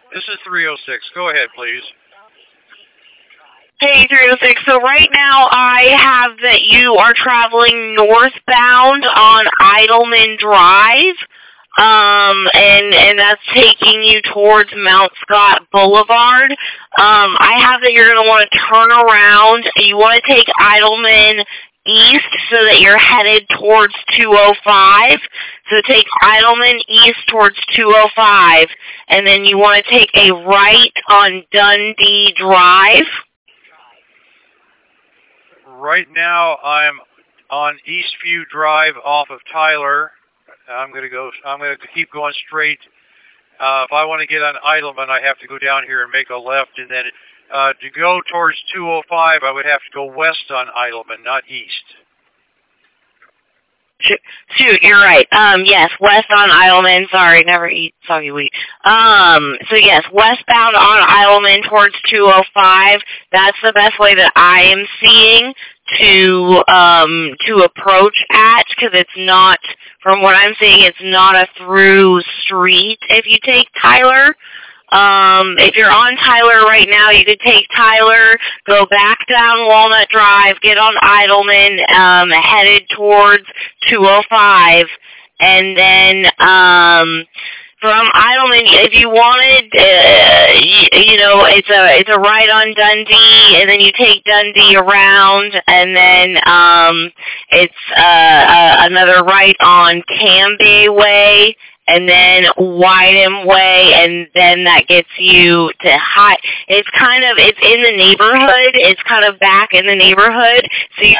This is 306. Go ahead, please. Hey, 306. So right now I have that you are traveling northbound on Idleman Drive, and that's taking you towards Mount Scott Boulevard. I have that you're going to want to turn around. You want to take Idleman east so that you're headed towards 205. So take Idleman east towards 205, and then you want to take a right on Dundee Drive. Right now, I'm on Eastview Drive off of Tyler. I'm going to keep going straight. If I want to get on Idleman, I have to go down here and make a left, and then to go towards 205, I would have to go west on Idleman, not east. Shoot, you're right. Yes, west on Idleman. Sorry, never eat soggy wheat. So yes, westbound on Idleman towards 205. That's the best way that I am seeing to approach at, because it's not, from what I'm seeing, it's not a through street if you take Tyler. If you're on Tyler right now, you could take Tyler, go back down Walnut Drive, get on Idleman, headed towards 205, and then from Idleman, if you wanted, it's a right on Dundee, and then you take Dundee around, and then it's another right on Cambay Way, and then Wyndham Way, and then that gets you to it's in the neighborhood. It's kind of back in the neighborhood, so you